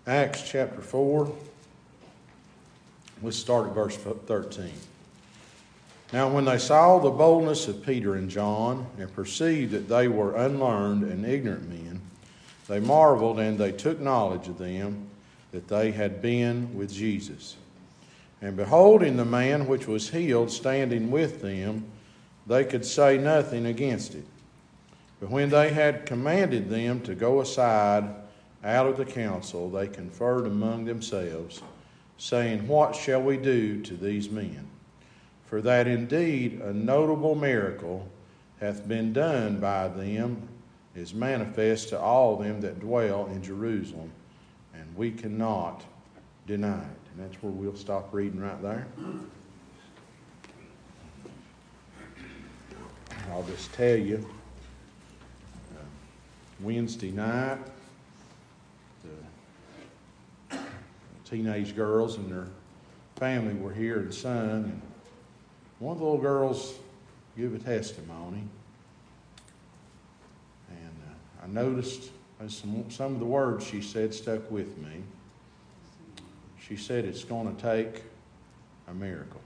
Acts chapter 4. Let's start at verse 13. Now when they saw the boldness of Peter and John, and perceived that they were unlearned and ignorant men, they marveled, and they took knowledge of them that they had been with Jesus. And beholding the man which was healed standing with them, they could say nothing against it. But when they had commanded them to go aside out of the council, they conferred among themselves, saying, What shall we do to these men? For that indeed a notable miracle hath been done by them is manifest to all them that dwell in Jerusalem, and we cannot deny it. And that's where we'll stop reading right there. I'll just tell you, Wednesday night, the teenage girls and their family were here and sung, and one of the little girls gave a testimony, and I noticed some of the words she said stuck with me. She said it's going to take a miracle.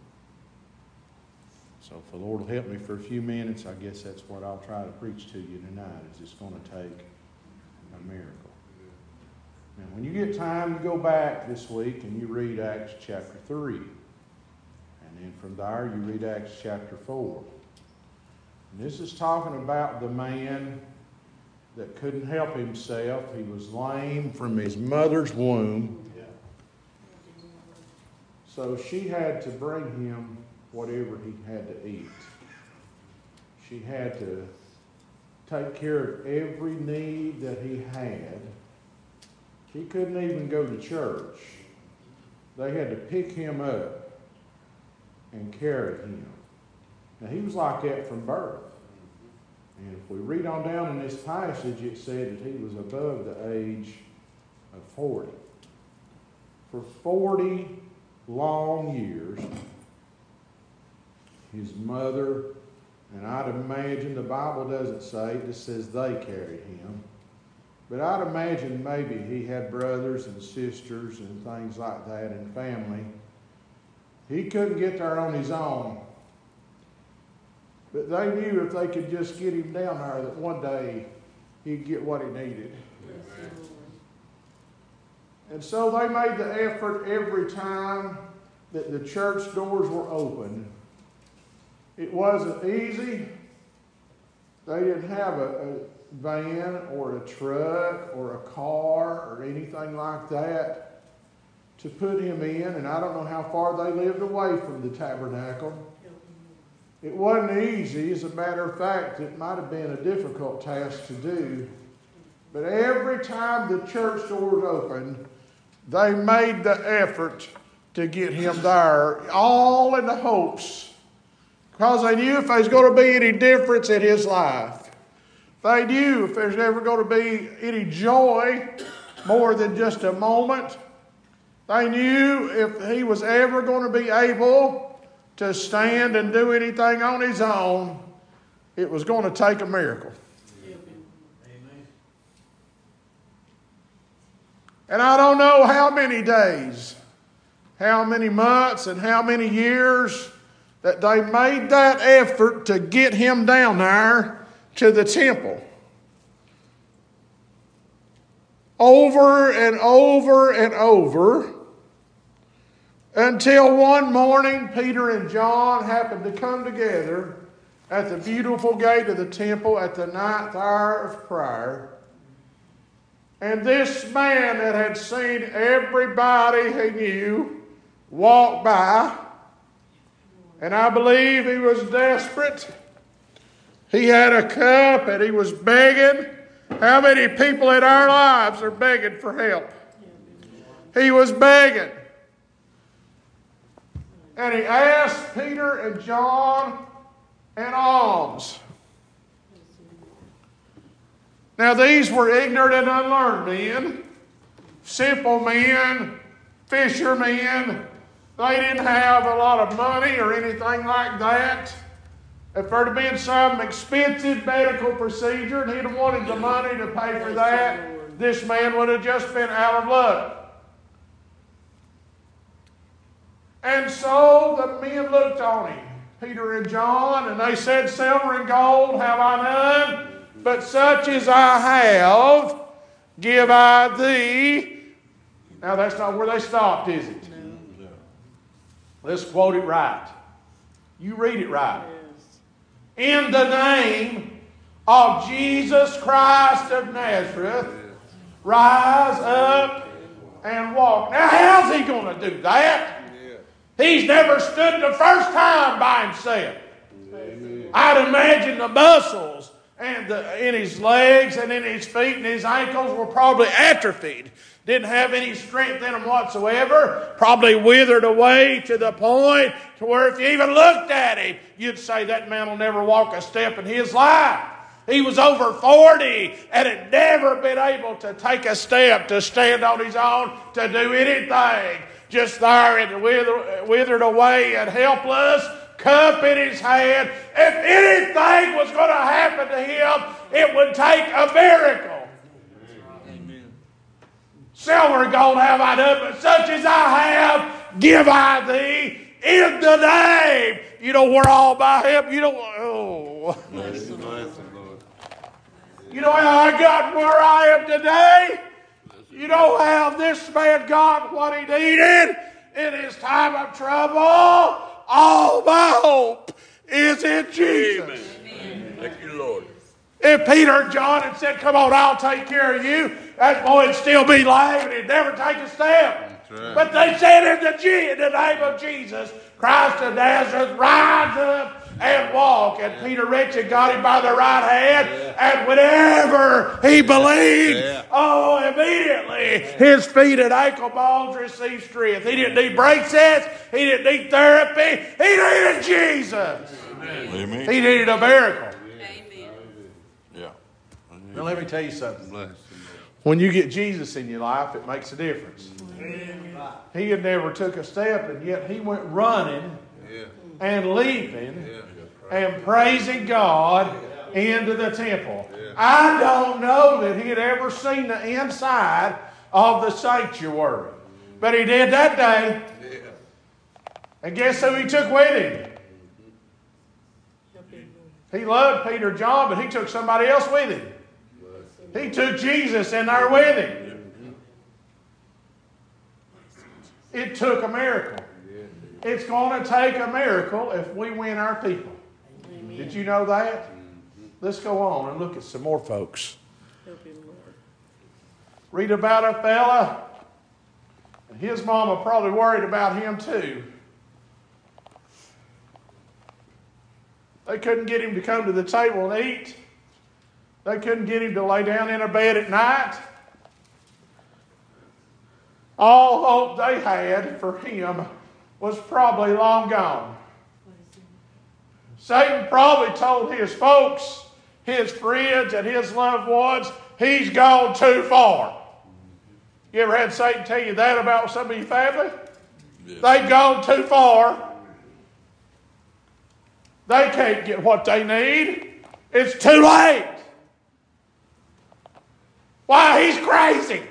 So if the Lord will help me for a few minutes, I guess that's what I'll try to preach to you tonight, is it's going to take a miracle. Now, when you get time, you go back this week and you read Acts chapter 3. And then from there, you read Acts chapter 4. And this is talking about the man that couldn't help himself. He was lame from his mother's womb. So she had to bring him whatever he had to eat. She had to take care of every need that he had. He couldn't even go to church. They had to pick him up and carry him. Now, he was like that from birth. And if we read on down in this passage, it said that he was above the age of 40. For 40 long years, his mother, and I'd imagine, the Bible doesn't say, it just says they carried him. But I'd imagine maybe he had brothers and sisters and things like that and family. He couldn't get there on his own. But they knew if they could just get him down there that one day he'd get what he needed. Amen. And so they made the effort every time that the church doors were open. It wasn't easy. They didn't have a van or a truck or a car or anything like that to put him in. And I don't know how far they lived away from the tabernacle. It wasn't easy. As a matter of fact, it might have been a difficult task to do. But every time the church doors opened, they made the effort to get him there, all in the hopes, because they knew if there's going to be any difference in his life, they knew if there's ever going to be any joy more than just a moment, they knew if he was ever going to be able to stand and do anything on his own, it was going to take a miracle. Amen. And I don't know how many days, how many months, and how many years that they made that effort to get him down there to the temple. Over and over and over, until one morning Peter and John happened to come together at the beautiful gate of the temple at the ninth hour of prayer. And this man that had seen everybody he knew walk by, and I believe he was desperate. He had a cup and he was begging. How many people in our lives are begging for help? He was begging. And he asked Peter and John an alms. Now these were ignorant and unlearned men, simple men, fishermen. They didn't have a lot of money or anything like that. If there had been some expensive medical procedure and he'd have wanted the money to pay for that, this man would have just been out of luck. And so the men looked on him, Peter and John, and they said, silver and gold have I none, but such as I have, give I thee. Now that's not where they stopped, is it? No. Let's quote it right. You read it right. Yes. In the name of Jesus Christ of Nazareth, rise up and walk. Now how's he going to do that? He's never stood the first time by himself. Amen. I'd imagine the muscles in his legs and in his feet and his ankles were probably atrophied. Didn't have any strength in them whatsoever. Probably withered away to the point to where if you even looked at him, you'd say that man will never walk a step in his life. He was over 40 and had never been able to take a step, to stand on his own, to do anything. Just there and withered away and helpless, cup in his hand. If anything was going to happen to him, it would take a miracle. Amen. Silver and gold have I none, but such as I have, give I thee in the name. You know, we're all by him. You know, you know how I got where I am today? You know how this man got what he needed in his time of trouble? All my hope is in Jesus. Amen. Thank you, Lord. If Peter and John had said, come on, I'll take care of you, that boy would still be lame and he'd never take a step. Right. But they said in the name of Jesus, Christ of Nazareth, rise up and walk. And Peter reached and got him by the right hand. And whenever he believed, immediately his feet and ankle bones received strength. He didn't need braces. He didn't need therapy. He needed Jesus. Amen. He needed a miracle. Amen. Yeah. Now let me tell you something. When you get Jesus in your life, it makes a difference. He had never took a step, and yet he went running and leaping and praising God into the temple. I don't know that he had ever seen the inside of the sanctuary, but he did that day. And guess who he took with him? He loved Peter and John, but he took somebody else with him. He took Jesus in there with him. It took a miracle. It's going to take a miracle if we win our people. Amen. Did you know that? Let's go on and look at some more folks. Read about a fella, and his mama probably worried about him too. They couldn't get him to come to the table and eat. They couldn't get him to lay down in a bed at night. All hope they had for him was probably long gone. Satan probably told his folks, his friends, and his loved ones, he's gone too far. You ever had Satan tell you that about some of your family? Yeah. They've gone too far. They can't get what they need. It's too late. Why, he's crazy.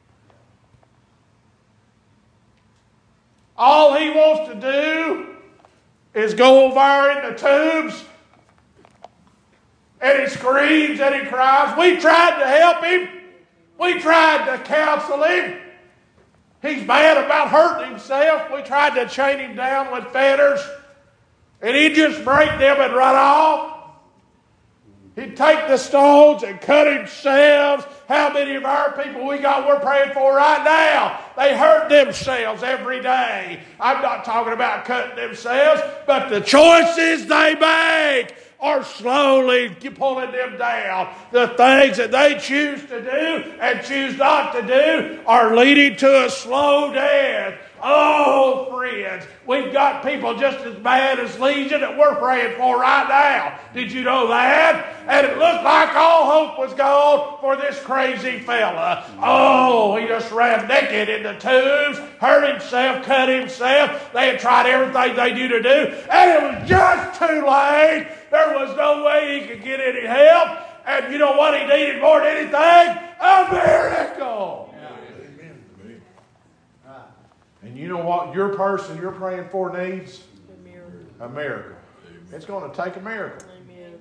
All he wants to do is go over in the tubes, and he screams and he cries. We tried to help him. We tried to counsel him. He's mad about hurting himself. We tried to chain him down with fetters, and he'd just break them and run off. He'd take the stones and cut himself. How many of our people we're praying for right now, they hurt themselves every day. I'm not talking about cutting themselves, but the choices they make are slowly pulling them down. The things that they choose to do and choose not to do are leading to a slow death. Oh, friends, we've got people just as bad as Legion that we're praying for right now. Did you know that? And it looked like all hope was gone for this crazy fella. Oh, he just ran naked in the tubes, hurt himself, cut himself. They had tried everything they knew to do, and it was just too late. There was no way he could get any help. And you know what he needed more than anything? A miracle. And you know what your person you're praying for needs? A miracle. A miracle. It's going to take a miracle. Amen.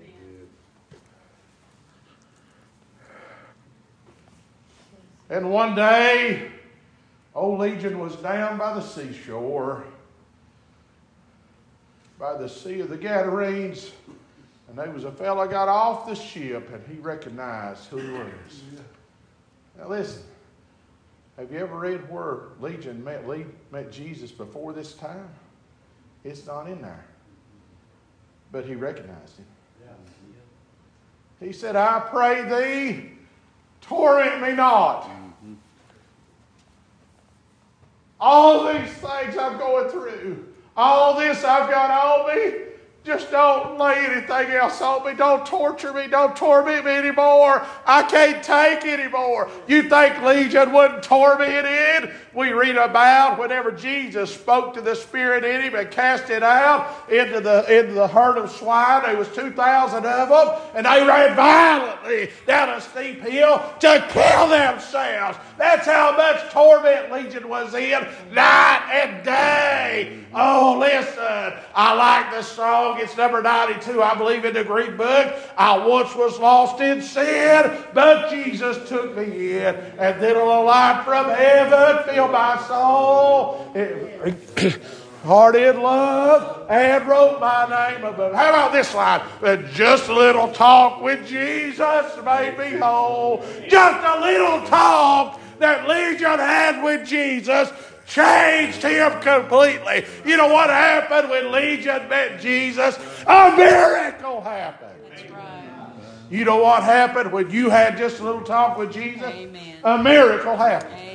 And one day, old Legion was down by the seashore, by the Sea of the Gadarenes, and there was a fellow got off the ship, and he recognized who he was. Now listen, have you ever read where Legion met Jesus before this time? It's not in there. But he recognized him. He said, I pray thee, torment me not. All these things I'm going through, all this I've got on me, just don't lay anything else on me. Don't torture me. Don't torment me anymore. I can't take anymore. You think Legion wouldn't torment him? We read about whenever Jesus spoke to the spirit in him and cast it out into the herd of swine. There was 2,000 of them, and they ran violently down a steep hill to kill themselves. That's how much torment Legion was in, night and day. Oh, listen, I like the song. It's number 92, I believe, in the Greek book. I once was lost in sin, but Jesus took me in, and then a light from heaven filled my soul. Heart in love, and wrote my name above. How about this line? Just a little talk with Jesus made me whole. Just a little talk that Legion had with Jesus changed him completely. You know what happened when Legion met Jesus? A miracle happened. That's right. You know what happened when you had just a little talk with Jesus? Amen. A miracle happened. Amen.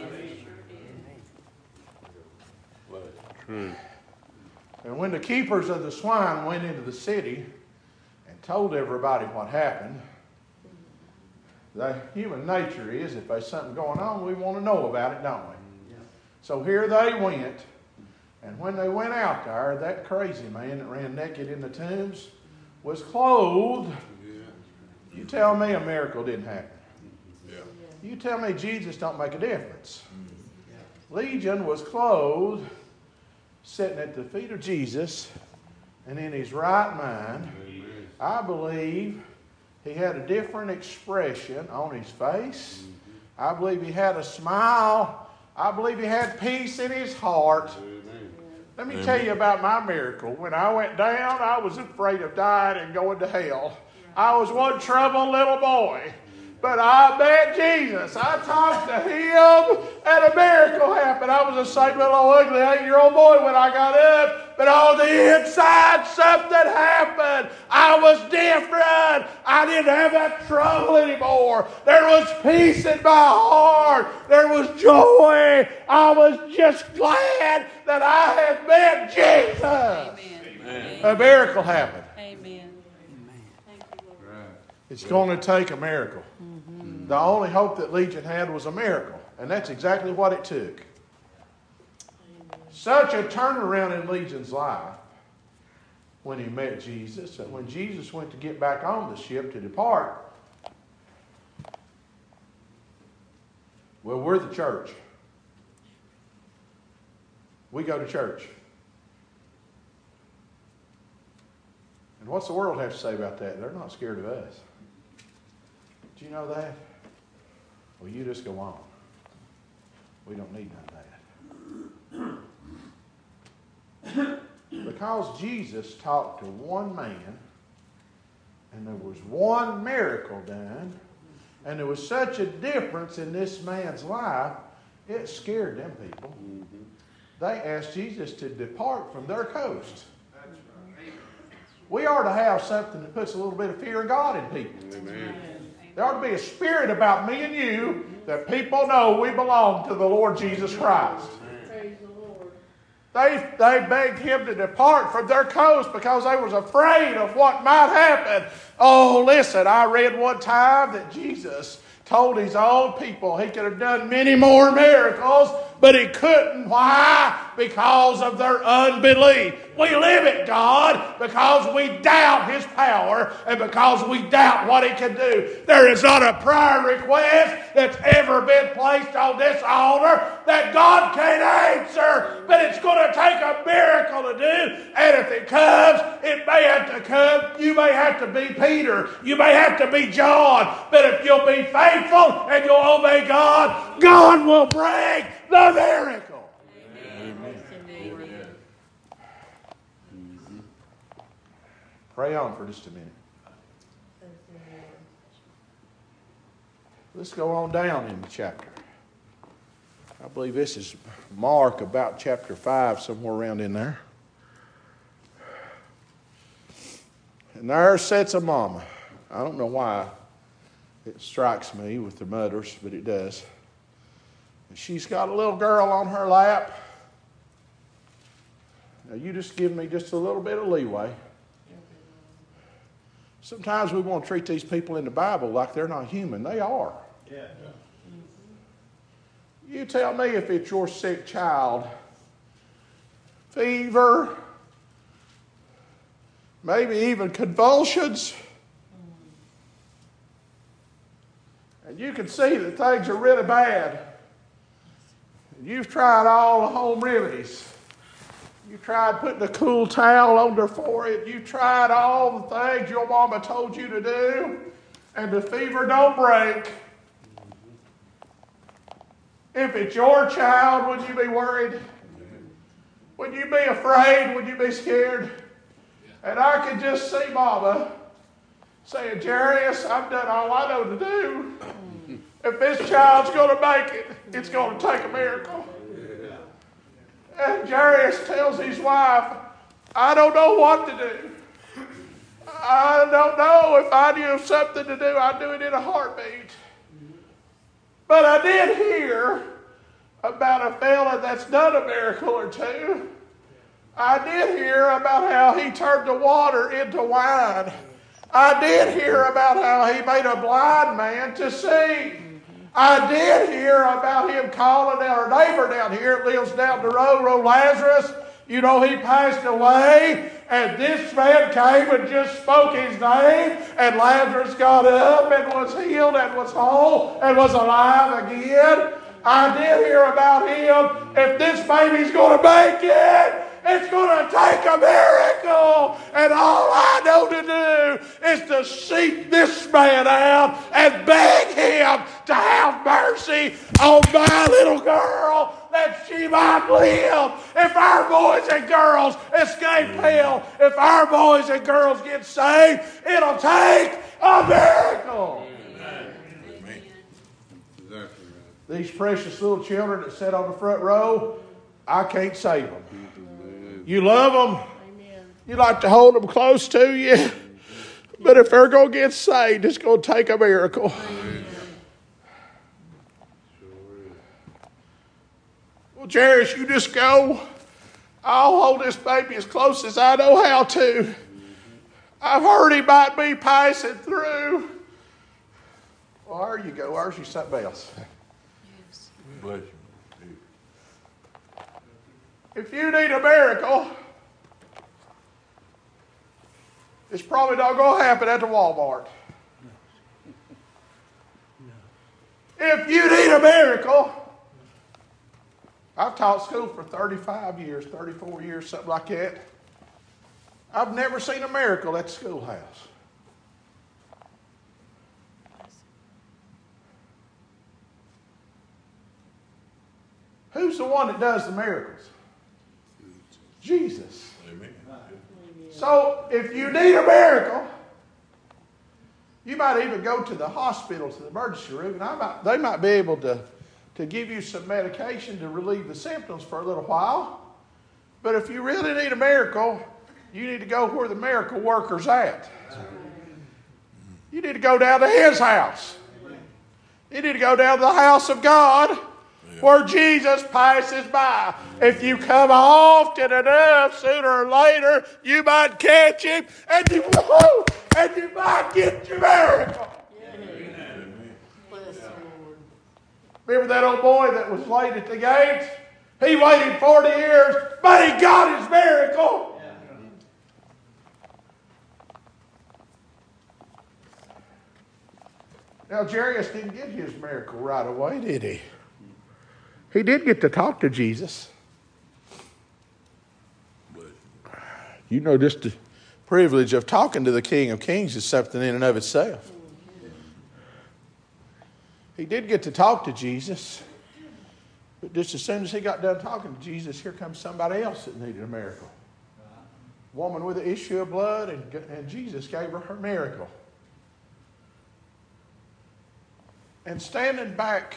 And when the keepers of the swine went into the city and told everybody what happened, the human nature is, if there's something going on, we want to know about it, don't we? So here they went, and when they went out there, that crazy man that ran naked in the tombs was clothed. You tell me a miracle didn't happen. You tell me Jesus don't make a difference. Legion was clothed, sitting at the feet of Jesus, and in his right mind. I believe he had a different expression on his face. I believe he had a smile. I believe he had peace in his heart. Let me tell you about my miracle. When I went down, I was afraid of dying and going to hell. I was one troubled little boy. But I met Jesus. I talked to him, and a miracle happened. I was the same little ugly 8-year-old boy when I got up, but on the inside something happened. I was different. I didn't have that trouble anymore. There was peace in my heart. There was joy. I was just glad that I had met Jesus. Amen. A miracle happened. Amen. Thank you, Lord. It's going to take a miracle. The only hope that Legion had was a miracle. And that's exactly what it took. Such a turnaround in Legion's life when he met Jesus, that when Jesus went to get back on the ship to depart, well, we're the church. We go to church. And what's the world have to say about that? They're not scared of us. Do you know that? Well, you just go on. We don't need none of that. Because Jesus talked to one man, and there was one miracle done, and there was such a difference in this man's life, it scared them people. They asked Jesus to depart from their coast. We ought to have something that puts a little bit of fear of God in people. Amen. There ought to be a spirit about me and you that people know we belong to the Lord Jesus Christ. Praise the Lord. They begged him to depart from their coast because they was afraid of what might happen. Oh, listen, I read one time that Jesus told his own people he could have done many more miracles, but he couldn't. Why? Because of their unbelief. We limit God because we doubt his power and because we doubt what he can do. There is not a prayer request that's ever been placed on this altar that God can't answer, but it's going to take a miracle to do. And if it comes, it may have to come. You may have to be Peter. You may have to be John. But if you'll be faithful and you'll obey God, God will bring the miracle. Pray on for just a minute. Let's go on down in the chapter. I believe this is Mark, about chapter 5, somewhere around in there. And there sits a mama. I don't know why it strikes me with the mutters, but it does. And she's got a little girl on her lap. Now you just give me just a little bit of leeway. Sometimes we want to treat these people in the Bible like they're not human. They are. Yeah. You tell me if it's your sick child, fever, maybe even convulsions, and you can see that things are really bad. You've tried all the home remedies. You tried putting a cool towel on their forehead. You tried all the things your mama told you to do, and the fever don't break. If it's your child, would you be worried? Would you be afraid? Would you be scared? And I can just see Mama saying, Jarius, I've done all I know to do. If this child's going to make it, it's going to take a miracle. And Jarius tells his wife, I don't know what to do. I don't know. If I knew of something to do, I'd do it in a heartbeat. But I did hear about a fella that's done a miracle or two. I did hear about how he turned the water into wine. I did hear about how he made a blind man to see. I did hear about him calling our neighbor down here that lives down the road, Lazarus. You know, he passed away, and this man came and just spoke his name, and Lazarus got up and was healed and was whole and was alive again. I did hear about him. If this baby's going to make it, it's going to take a miracle. And all I know to do is to seek this man out and beg him to have mercy on my little girl that she might live. If our boys and girls escape hell, if our boys and girls get saved, it'll take a miracle. Amen. These precious little children that sit on the front row, I can't save them. You love them. Amen. You like to hold them close to you. But if they're going to get saved, it's going to take a miracle. Amen. Well, Jarius, you just go. I'll hold this baby as close as I know how to. I've heard he might be passing through. Well, there you go. There's you something else. Yes. Bless you. If you need a miracle, it's probably not going to happen at the Walmart. If you need a miracle, I've taught school for 35 years, 34 years, something like that. I've never seen a miracle at the schoolhouse. Who's the one that does the miracles? Jesus. Amen. So if you need a miracle, you might even go to the hospital, to the emergency room, and they might be able to give you some medication to relieve the symptoms for a little while. But if you really need a miracle, you need to go where the miracle worker's at. You need to go down to his house. You need to go down to the house of God, where Jesus passes by. If you come often enough, sooner or later, you might catch him, and you might get your miracle. Remember that old boy that was laid at the gate? He waited 40 years, but he got his miracle. Now, Jairus didn't get his miracle right away, did he? He did get to talk to Jesus. You know, just the privilege of talking to the King of Kings is something in and of itself. He did get to talk to Jesus. But just as soon as he got done talking to Jesus, here comes somebody else that needed a miracle. A woman with an issue of blood, and Jesus gave her miracle. And standing back,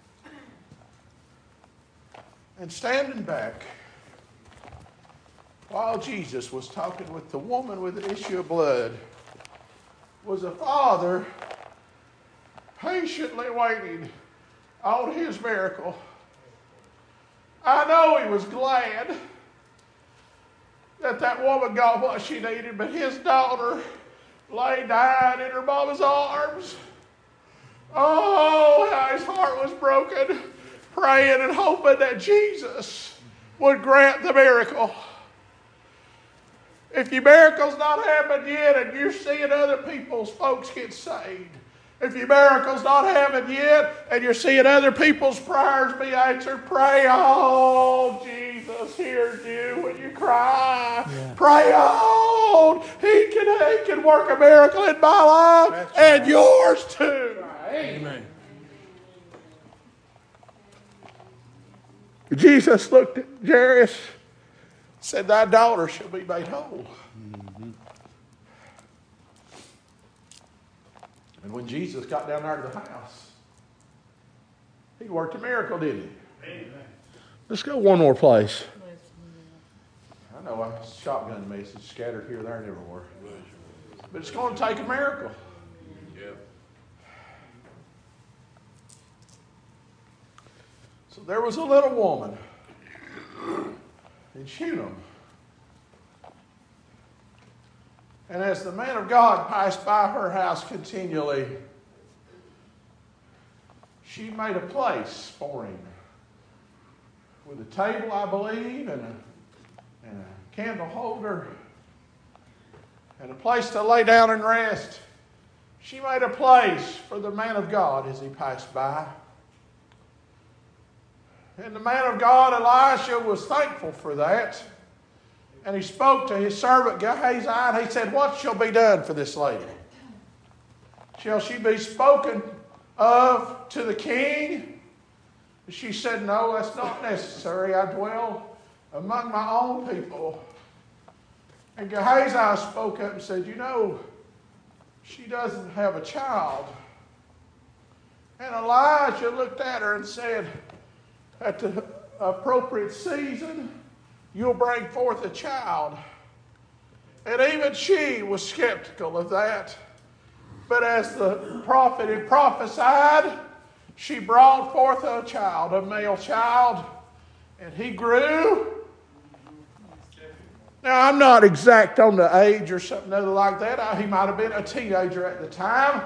while Jesus was talking with the woman with the issue of blood, was a father patiently waiting on his miracle. I know he was glad that woman got what she needed, but his daughter lay dying in her mama's arms. Oh, how his heart was broken, praying and hoping that Jesus would grant the miracle. If your miracle's not happened yet and you're seeing other people's folks get saved, if your miracle's not happened yet and you're seeing other people's prayers be answered, pray on. Jesus hears you when you cry. Yeah. Pray on. He can work a miracle in my life. That's and right. Yours too. Amen. Jesus looked at Jairus, said, thy daughter shall be made whole. Mm-hmm. And when Jesus got down there to the house, he worked a miracle, didn't he? Amen. Let's go one more place. I know I shotgun message scattered here, there, and everywhere. But it's going to take a miracle. Yep. So there was a little woman in Shunem. And as the man of God passed by her house continually, she made a place for him with a table, I believe, and a candle holder, and a place to lay down and rest. She made a place for the man of God as he passed by. And the man of God, Elisha, was thankful for that. And he spoke to his servant Gehazi, and he said, what shall be done for this lady? Shall she be spoken of to the king? She said, no, that's not necessary. I dwell among my own people. And Gehazi spoke up and said, you know, she doesn't have a child. And Elijah looked at her and said, at the appropriate season, you'll bring forth a child. And even she was skeptical of that. But as the prophet had prophesied, she brought forth a child, a male child, and he grew. Now, I'm not exact on the age or something other like that. He might have been a teenager at the time.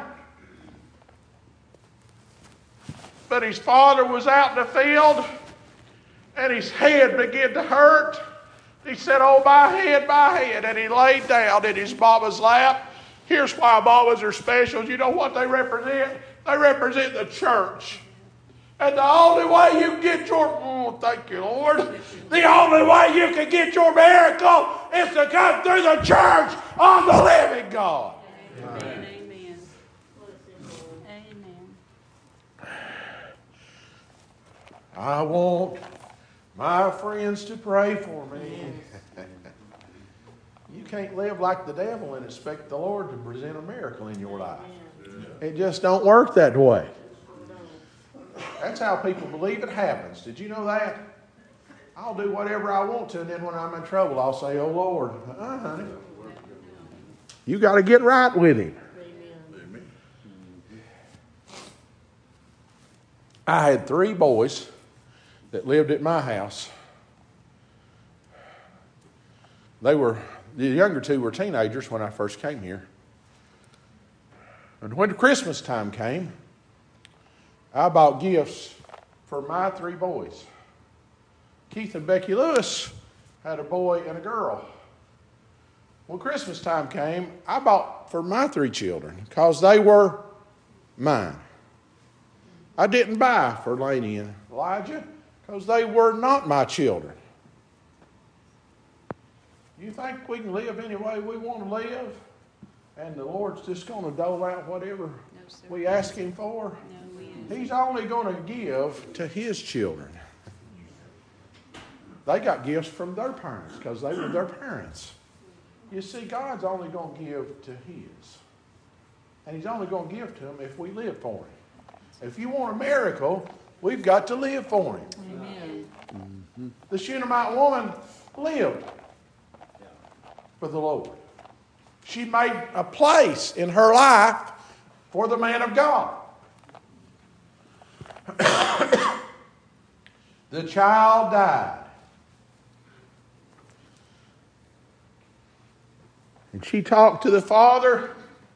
But his father was out in the field, and his head began to hurt. He said, oh, my head, and he laid down in his mama's lap. Here's why mamas are special. You know what they represent? They represent the church. And the only way you can get your, thank you, Lord. The only way you can get your miracle is to come through the church of the living God. Amen. Amen. Amen. I want my friends to pray for me. You can't live like the devil and expect the Lord to present a miracle in your life. It just don't work that way. That's how people believe it happens. Did you know that? I'll do whatever I want to, and then when I'm in trouble, I'll say, oh, Lord. Honey. You got to get right with Him. Amen. I had 3 boys that lived at my house. The younger 2 were teenagers when I first came here. And when Christmas time came, I bought gifts for my 3 boys. Keith and Becky Lewis had a boy and a girl. When Christmas time came, I bought for my 3 children because they were mine. I didn't buy for Laney and Elijah because they were not my children. You think we can live any way we want to live and the Lord's just going to dole out whatever we ask Him for? No, we ain't. He's only going to give to His children. They got gifts from their parents because they were their parents. You see, God's only going to give to His. And He's only going to give to them if we live for Him. If you want a miracle, we've got to live for Him. Amen. The Shunammite woman lived for the Lord. She made a place in her life for the man of God. The child died. And she talked to the father.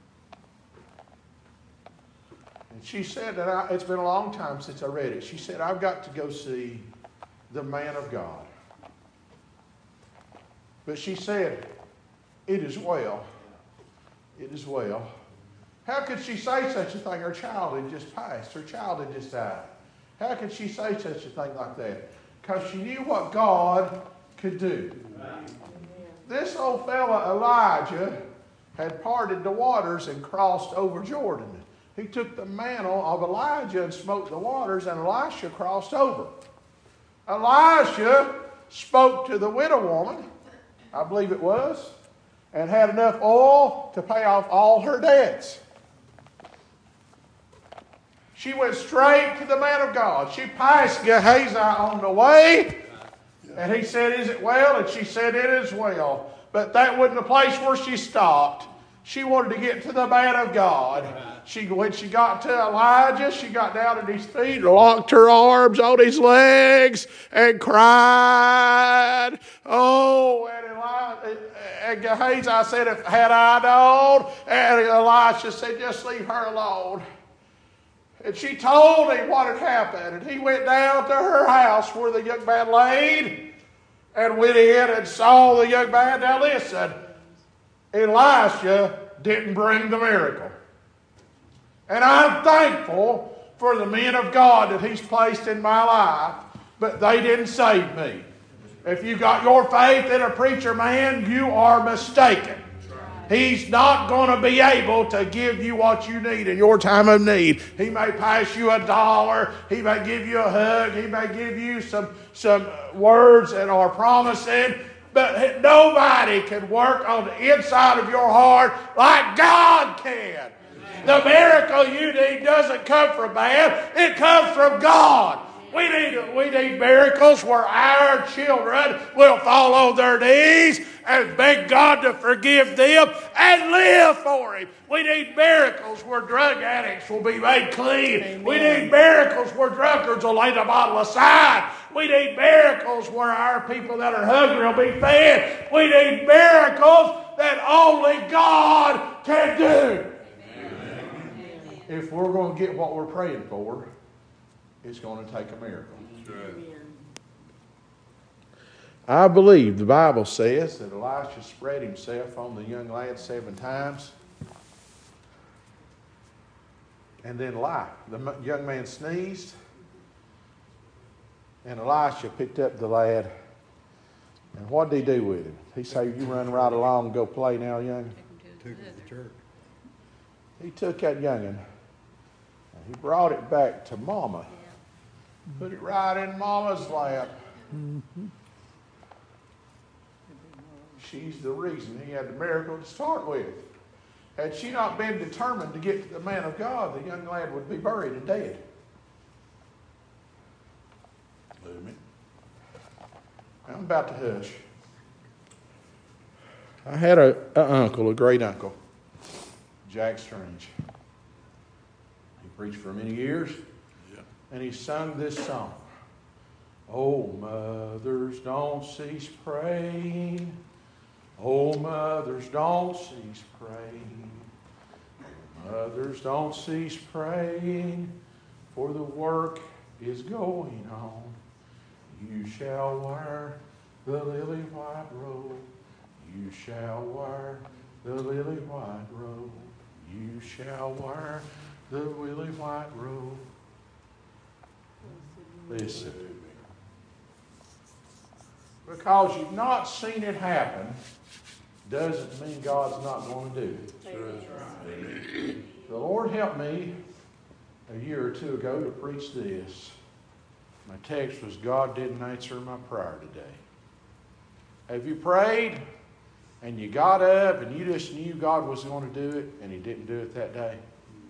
And she said that it's been a long time since I read it. She said, I've got to go see the man of God. But she said, it is well. It is well. How could she say such a thing? Her child had just passed. Her child had just died. How could she say such a thing like that? Because she knew what God could do. This old fella, Elijah, had parted the waters and crossed over Jordan. He took the mantle of Elijah and smote the waters, and Elisha crossed over. Elisha spoke to the widow woman, I believe it was, and had enough oil to pay off all her debts. She went straight to the man of God. She passed Gehazi on the way, and he said, is it well? And she said, it is well. But that wasn't the place where she stopped. She wanted to get to the man of God. When she got to Elijah, she got down at his feet, locked her arms on his legs, and cried. Oh, and Gehazi said, if had I known, and Elisha said, just leave her alone. And she told him what had happened. And he went down to her house where the young man laid and went in and saw the young man. Now listen, Elisha didn't bring the miracle. And I'm thankful for the men of God that He's placed in my life, but they didn't save me. If you got your faith in a preacher man, you are mistaken. He's not going to be able to give you what you need in your time of need. He may pass you $1. He may give you a hug. He may give you some words that are promising. But nobody can work on the inside of your heart like God can. The miracle you need doesn't come from man. It comes from God. We need miracles where our children will fall on their knees and beg God to forgive them and live for Him. We need miracles where drug addicts will be made clean. Amen. We need miracles where drunkards will lay the bottle aside. We need miracles where our people that are hungry will be fed. We need miracles that only God can do. Amen. If we're going to get what we're praying for, it's going to take a miracle. I believe the Bible says that Elisha spread himself on the young lad 7 times. And then the young man sneezed. And Elisha picked up the lad. And what did he do with him? He said, you run right along and go play now, young. Took it to church. He took that young'un and he brought it back to Mama. Put it right in Mama's lap. Mm-hmm. She's the reason he had the miracle to start with. Had she not been determined to get to the man of God, the young lad would be buried and dead. Amen. I'm about to hush. I had a great uncle, Jack Strange. He preached for many years. And he sung this song. Oh, mothers, don't cease praying. Oh, mothers, don't cease praying. Mothers, don't cease praying for the work is going on. You shall wear the lily white robe. You shall wear the lily white robe. You shall wear the lily white robe. Listen. Because you've not seen it happen doesn't mean God's not going to do it. The Lord helped me a year or two ago to preach this. My text was, God didn't answer my prayer today. Have you prayed and you got up and you just knew God was going to do it and He didn't do it that day?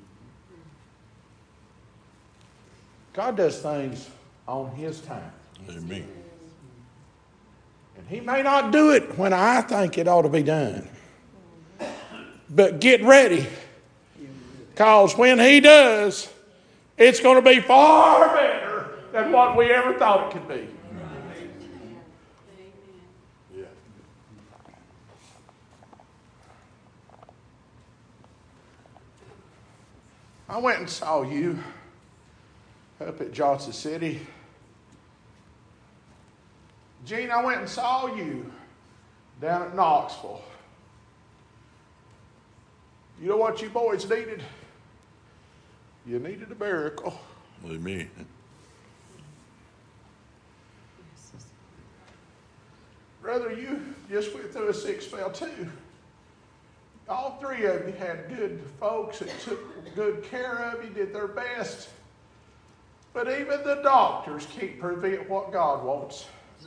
God does things on His time. Amen. And He may not do it when I think it ought to be done. But get ready. Because when He does, it's going to be far better than what we ever thought it could be. Yeah. I went and saw you up at Johnson City. Gene, I went and saw you down at Knoxville. You know what you boys needed? You needed a miracle. Amen. Brother, you just went through a sick spell too. All three of you had good folks that took good care of you, did their best. But even the doctors can't prevent what God wants.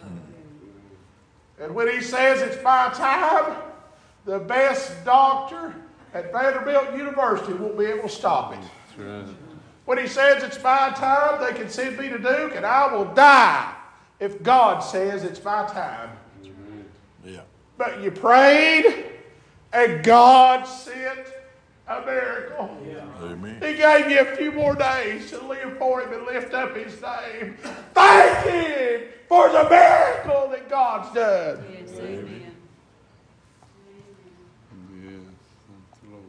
And when He says it's my time, the best doctor at Vanderbilt University won't be able to stop it. That's right. When He says it's my time, they can send me to Duke and I will die if God says it's my time. Yeah. But you prayed and God sent a miracle. Amen. He gave you a few more days to live for Him and lift up His name. Thank Him for the miracle that God's done. Yes, amen. Yes. Thank the Lord.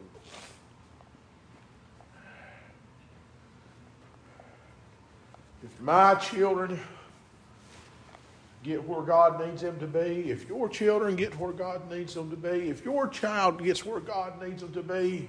If my children get where God needs them to be, if your children get where God needs them to be, if your child gets where God needs them to be,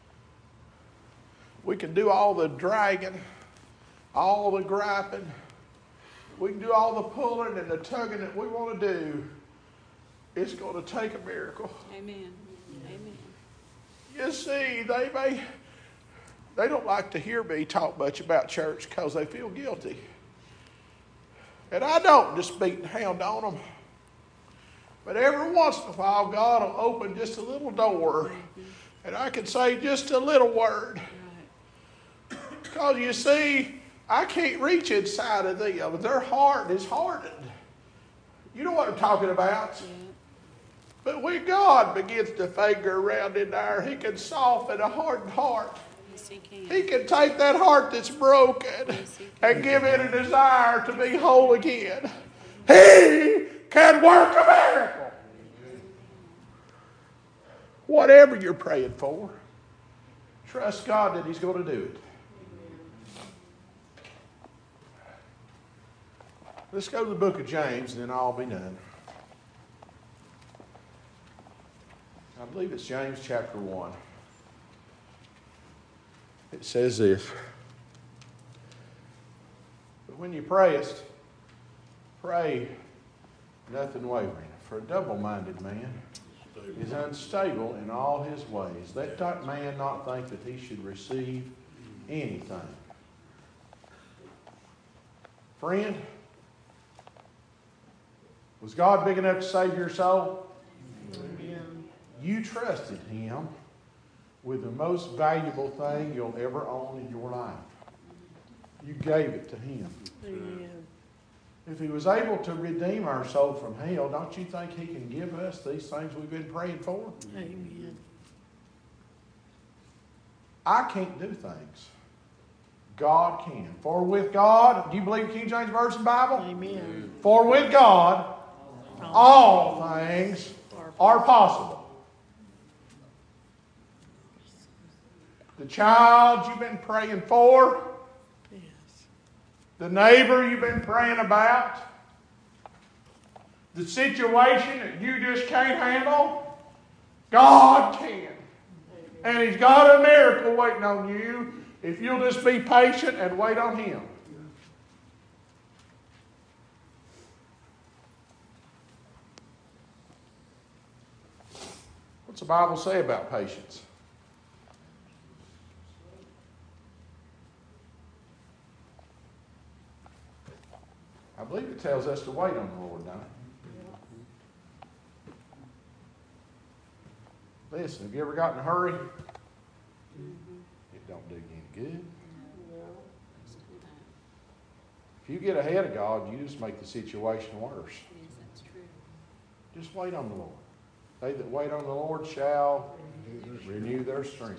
we can do all the dragging, all the griping. We can do all the pulling and the tugging that we want to do. It's going to take a miracle. Amen. Amen. You see, they don't like to hear me talk much about church because they feel guilty. And I don't just beat and hound on them. But every once in a while, God will open just a little door. And I can say just a little word. Because you see, I can't reach inside of them. Their heart is hardened. You know what I'm talking about? Yeah. But when God begins to finger around in there, He can soften a hardened heart. Yes, He can. He can take that heart that's broken Yes, He can. and give it a desire to be whole again. He can work a miracle. Whatever you're praying for, trust God that He's going to do it. Let's go to the book of James and then I'll be done. I believe it's James chapter 1. It says this. But when you prayest, pray nothing wavering. For a double-minded man is unstable in all his ways. Let that man not think that he should receive anything. Friend, was God big enough to save your soul? Amen. You trusted Him with the most valuable thing you'll ever own in your life. You gave it to Him. Amen. If He was able to redeem our soul from hell, don't you think He can give us these things we've been praying for? Amen. I can't do things. God can. For with God, do you believe King James Version Bible? Amen. For with God, all things are possible. The child you've been praying for, Yes. The neighbor you've been praying about? The situation that you just can't handle? God can. And He's got a miracle waiting on you if you'll just be patient and wait on Him. What's the Bible say about patience? I believe it tells us to wait on the Lord, doesn't it? Listen, have you ever got in a hurry? It don't do you any good. If you get ahead of God, you just make the situation worse. Yes, that's true. Just wait on the Lord. They that wait on the Lord shall renew their strength.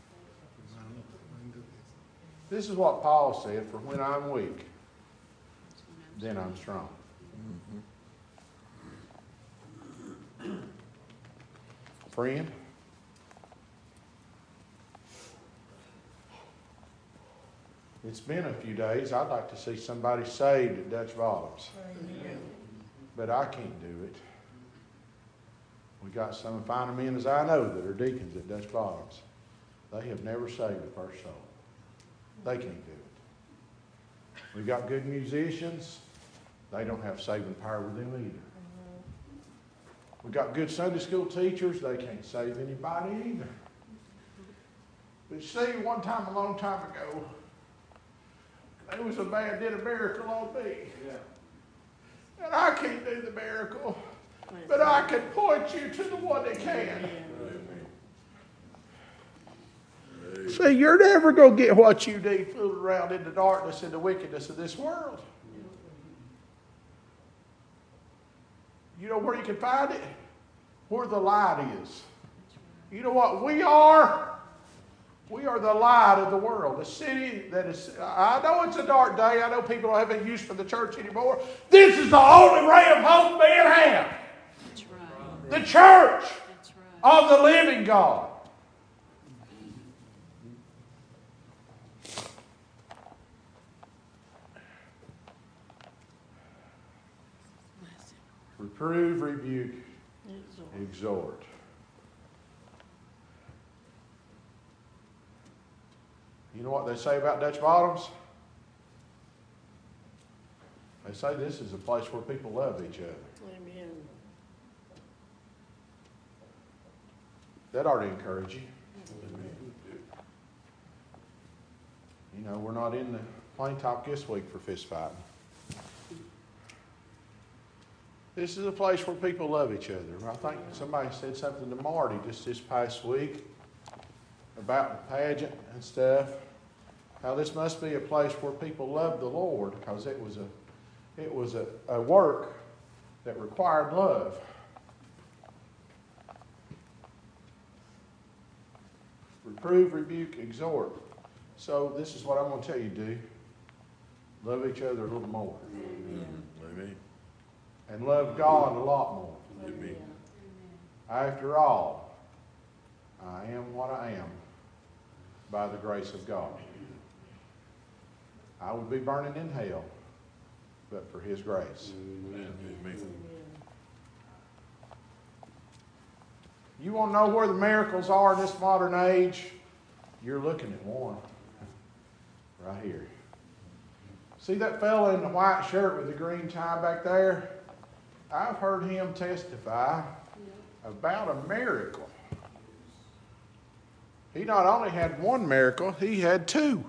This is what Paul said, for when I'm weak, then I'm strong. Friend, it's been a few days. I'd like to see somebody saved at Dutch Bottoms. But I can't do it. We got some finer men as I know that are deacons at Dutch Bottoms. They have never saved a first soul. They can't do it. We've got good musicians. They don't have saving power with them either. We've got good Sunday school teachers. They can't save anybody either. But see, one time, a long time ago, there was a man did a miracle on me. Yeah. And I can't do the miracle, but I can point you to the one that can. See, you're never going to get what you need fooling around in the darkness and the wickedness of this world. You know where you can find it? Where the light is. You know what we are? We are the light of the world. A city that is, I know it's a dark day. I know people don't have any use for the church anymore. This is the only ray of hope men have. That's right. The church That's right. of the living God. Reprove, rebuke, exhort. You know what they say about Dutch Bottoms? They say this is a place where people love each other. Amen. That ought to encourage you. You know, we're not in the plain talk this week for fist fighting. This is a place where people love each other. I think somebody said something to Marty just this past week about the pageant and stuff. How this must be a place where people love the Lord, because it was a work that required love. Reprove, rebuke, exhort. So this is what I'm going to tell you to do. Love each other a little more. Amen. And love God a lot more. Amen. After all, I am what I am by the grace of God. I would be burning in hell, but for His grace. Amen. You want to know where the miracles are in this modern age? You're looking at one. Right here. See that fella in the white shirt with the green tie back there? I've heard him testify about a miracle. He not only had one miracle, he had two.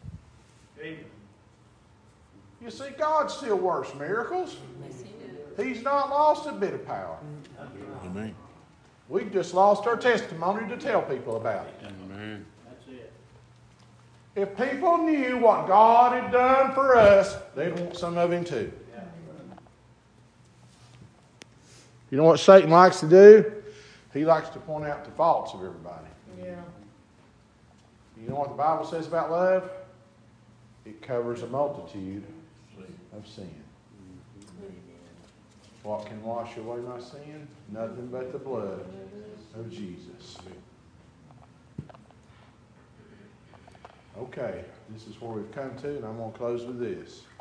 You see, God still works miracles. He's not lost a bit of power. Amen. We've just lost our testimony to tell people about it. Amen. If people knew what God had done for us, they'd want some of Him too. You know what Satan likes to do? He likes to point out the faults of everybody. Yeah. You know what the Bible says about love? It covers a multitude of sin. What can wash away my sin? Nothing but the blood of Jesus. Okay, this is where we've come to, and I'm going to close with this.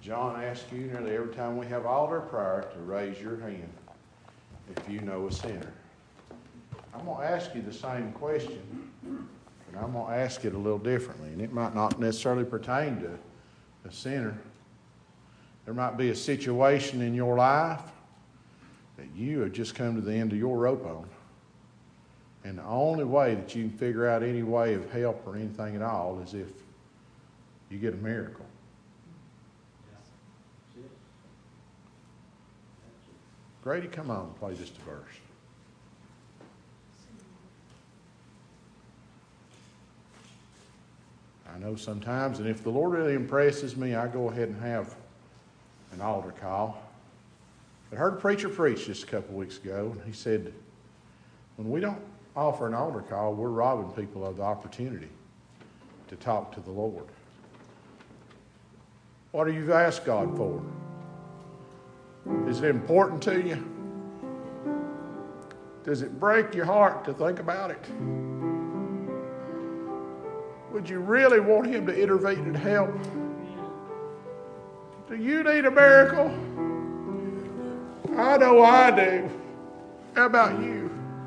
John asks you nearly every time we have altar prayer to raise your hand if you know a sinner. I'm going to ask you the same question, but I'm going to ask it a little differently. And it might not necessarily pertain to a sinner. There might be a situation in your life that you have just come to the end of your rope on. And the only way that you can figure out any way of help or anything at all is if you get a miracle. Grady, come on and play just a verse. I know sometimes, and if the Lord really impresses me, I go ahead and have an altar call. I heard a preacher preach just a couple weeks ago, and he said, when we don't offer an altar call, we're robbing people of the opportunity to talk to the Lord. What do you ask God for? Is it important to you? Does it break your heart to think about it? Would you really want Him to intervene and help? Do you need a miracle? I know I do. How about you?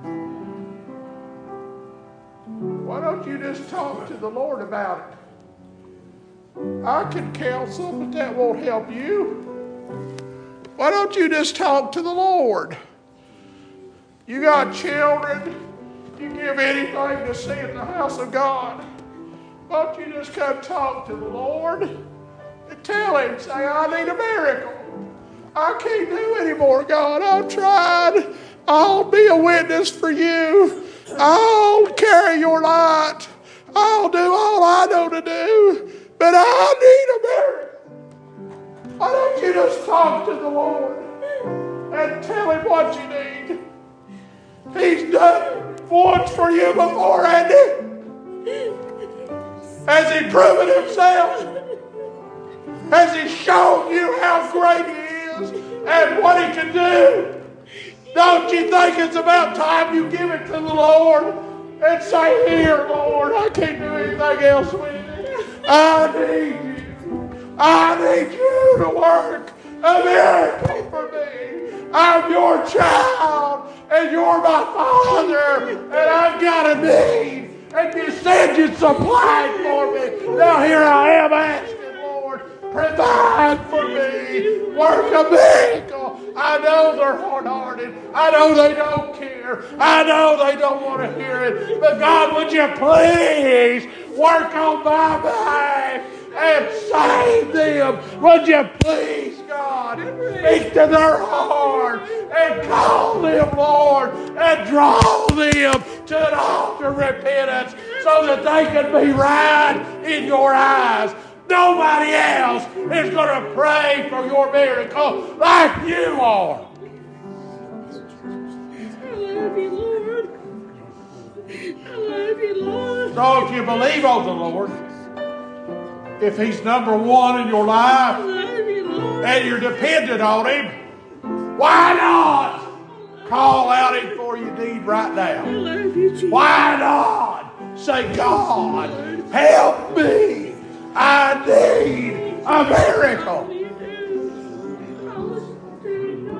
Why don't you just talk to the Lord about it? I can counsel, but that won't help you. Why don't you just talk to the Lord? You got children. You give anything to see in the house of God. Why don't you just come talk to the Lord and tell Him, say, I need a miracle. I can't do anymore, God. I've tried. I'll be a witness for you. I'll carry your light. I'll do all I know to do. But I need a miracle. Why don't you just talk to the Lord and tell Him what you need? He's done it once for you before, hasn't He? Has He proven Himself? Has He shown you how great He is and what He can do? Don't you think it's about time you give it to the Lord and say, here, Lord, I can't do anything else with it. I need you. I need you to work a miracle for me. I'm your child and you're my Father and I've got a need. And you said you'd supply it for me. Now here I am asking, Lord, provide for me. Work a miracle. I know they're hard-hearted. I know they don't care. I know they don't want to hear it. But God, would you please work on my life and save them? Would you please, God, speak to their heart and call them, Lord, and draw them to an altar of repentance so that they can be right in your eyes. Nobody else is going to pray for your miracle like you are. I love you, Lord. I love you, Lord. So if you believe on the Lord, if He's number one in your life, I love you, Lord. and you're dependent on Him, why not call out Him for your need right I now? love you, Jesus. Why not say, God, help me. I need a miracle.